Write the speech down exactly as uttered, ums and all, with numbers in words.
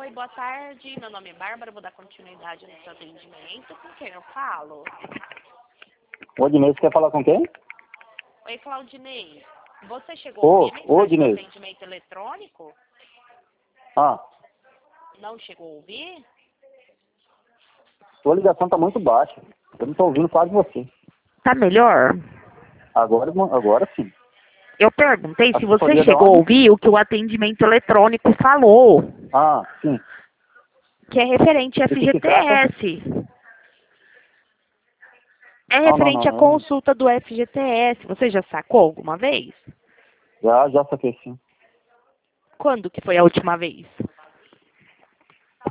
Oi, boa tarde. Meu nome é Bárbara, vou dar continuidade no seu atendimento. Com quem eu falo? Ô, Dinei, você quer falar com quem? Oi, Claudinei. Você chegou a Ô, ouvir a ô, mensagem do Dinei. atendimento eletrônico? Ah, Não chegou a ouvir? sua ligação tá muito baixa. Eu não tô ouvindo quase você. Tá melhor? Agora, agora sim. Eu perguntei A se você assessoria da chegou a onde? ouvir o que o atendimento eletrônico falou, Ah, sim. que é referente a Do que se trata? F G T S. É Não, não, referente não, à não. consulta do F G T S. Você já sacou alguma vez? Já, já saquei sim. Quando que foi a última vez?